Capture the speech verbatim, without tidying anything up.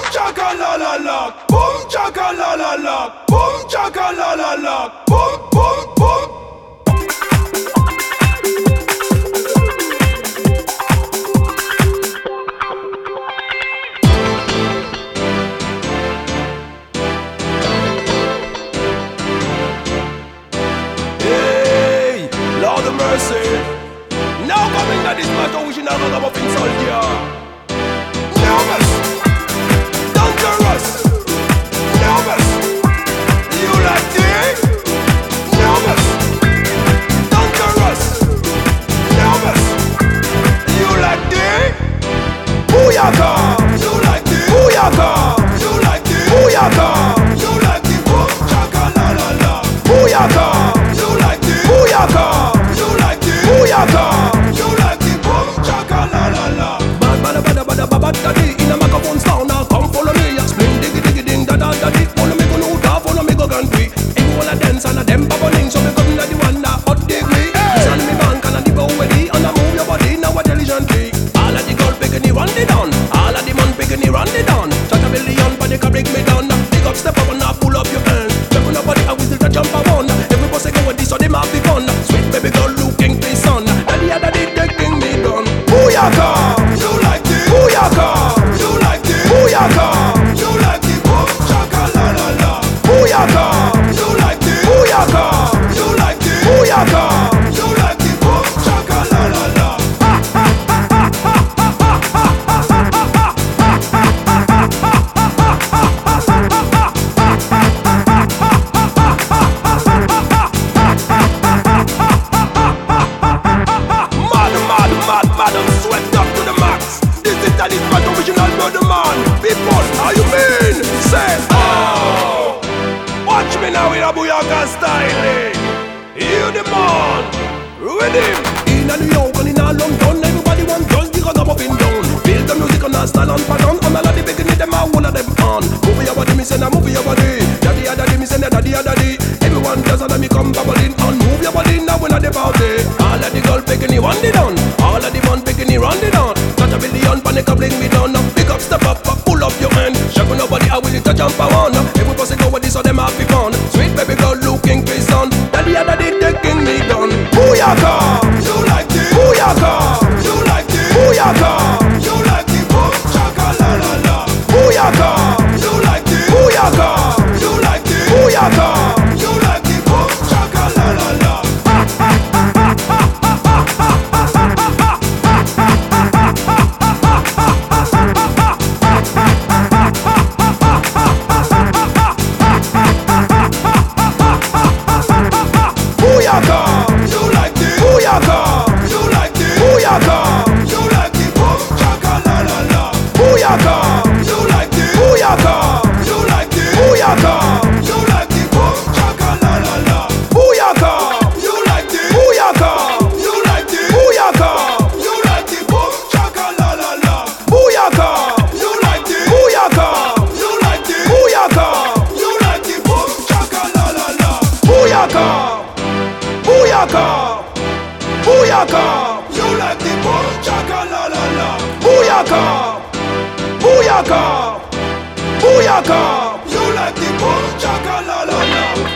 chaka la la la, boom chaka la la la, boom chaka la la la, boom boom boom. Hey, Lord of mercy. Now coming to this matter, we should not come up insult ya. Nervous, dangerous, nervous. You like this? Nervous, dangerous, nervous. You like this? Booyaka, you like this? Booyaka, you like this? Booyaka, you like this? Boom chaka la la la. Booyaka, you like this? Booyaka, you like this? Booyaka, you like this? Boom chaka la la la. Bad bada bada bada bada daddy in a microphone sound now. Come follow me, spin diggy diggy ding da da da di. Follow me go no da, follow me go country. Everyone a dance and a them bubbling, so me come to the one that hot degree. Send me bank and a the bow ready and a move your body now intelligently. All of the girl picking it run it down, all of the man picking it run it down. Shut a billion, but they can break me down. Big up, step up and now pull up your hands. Jump on nobody, I will to jump around. Every boss I go with this, so they might be fun. Sweet baby girl looking please son. Daddy other day taking me down. Booyaka, you like this? Booyaka, you like this? Booyaka, you like this? Boom chaka la la la. Booyaka, you like this? Booyaka, you like this? Booyaka, you like this? Boom chaka la la la. Mad, mad, mad, mad, I'm swept up to the max. This is that is my original brother man. People, how you mean? Say, oh. Watch me now in a Booyaka style, eh? Hear the man, rhythm. In a New York and in a London, everybody want just the rag up in down. Feel the music on a style and pattern. And all of the beginning, them are all of them on. Move your body, me send a move your body. Daddy, daddy, me send a daddy, daddy. Everyone does and me come bubbling on. Move your body now when I the party. All of the girl picking it run it down. All of the man picking it run it down. Touch a billion, panic up, bring me down. Pick up, step up, pull up your hand. Shake on nobody, I will you to jump around. Every person go with this, so them happy fun. Sweet baby girl looking face on. Daddy, daddy, taking me down. Booyaka, you like this? Booyaka, you like this? Booyaka, you like this? Boom chaka la la la. Booyaka, you like this? Booyaka, you like this? Booyaka, you like this? Boom chaka la la la. Booyaka, you like this? Booyaka, you like this? Booyaka, you like this? Boom chaka la la la. Booyaka, you like this? Booyaka, you like this? Booyaka, you like this? Boom chaka la la la. Booyaka, you like this? Booyaka, you like this? Booyaka, you like this? Boom chaka la la la. Booyaka, you like this? Booyaka, you like this? Booyaka, you like this? Boom chaka la la la. Booyaka. Booyaka, Booyaka, you like the boom chaka la la la. Booyaka, Booyaka, Booyaka, you like the boom chaka la la la.